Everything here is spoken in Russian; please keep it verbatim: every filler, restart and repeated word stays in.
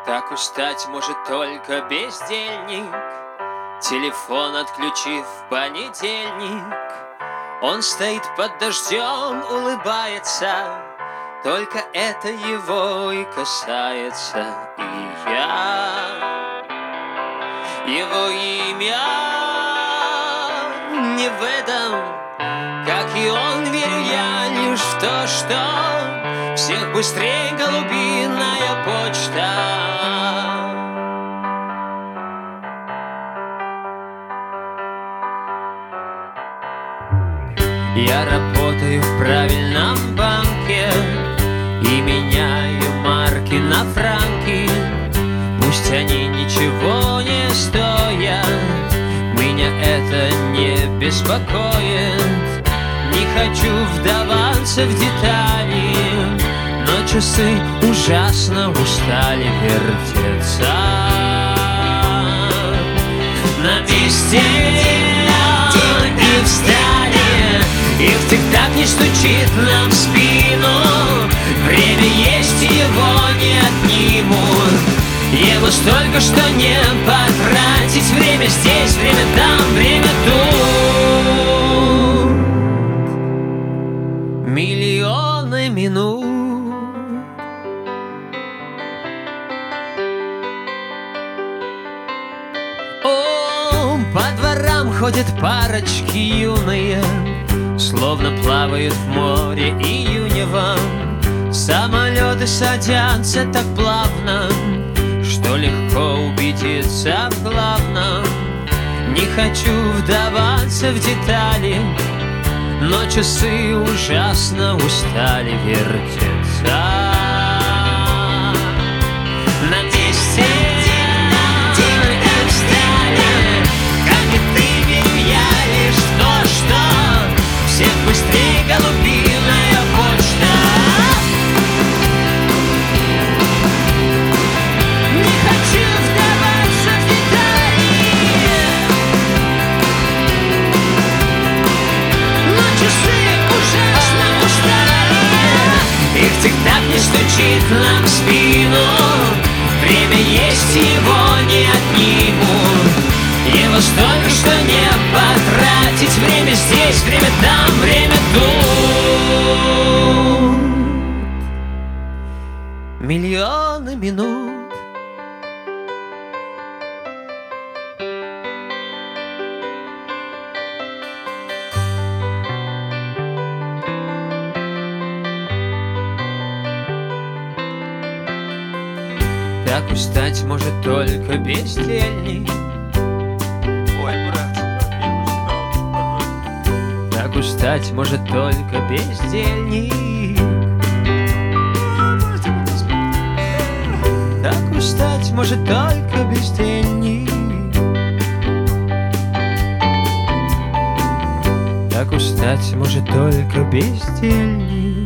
Так устать может только бездельник, телефон отключив в понедельник. Он стоит под дождем, улыбается, только это его и касается. И я, его имя не в этом, как и он, верю я лишь в то, что всех быстрее голубиная почта. Я работаю в правильном банке и меняю марки на франки. Пусть они ничего не стоят, меня это не беспокоит. Не хочу вдаваться в детали, но часы ужасно устали вертеться на месте и встали, и в тик-так не стучит нам в спину. Время есть, и его не отнимут. Его столько, что не потратить. Время здесь, время там, время тут. Миллионы минут. О, по дворам ходят парочки юные, словно плавают в море июневом. Самолеты садятся так плавно, что легко убедиться в главном. Не хочу вдаваться в детали, но часы ужасно устали вертеться на месте. И встали, как и ты, верю я лишь в то, что всех быстрее голубиная почта. Не хочу вдаваться в детали, но часы ужасно устали. Их тик-так не стучит нам в спину. Время есть, его не отнимут. Его столько, что не потратить. Время здесь, время там, время тут. Миллионы минут. Так устать может только бездельник. Ой, брат, Так устать может только бездельник. Так устать может только бездельник. Так устать может только бездельник.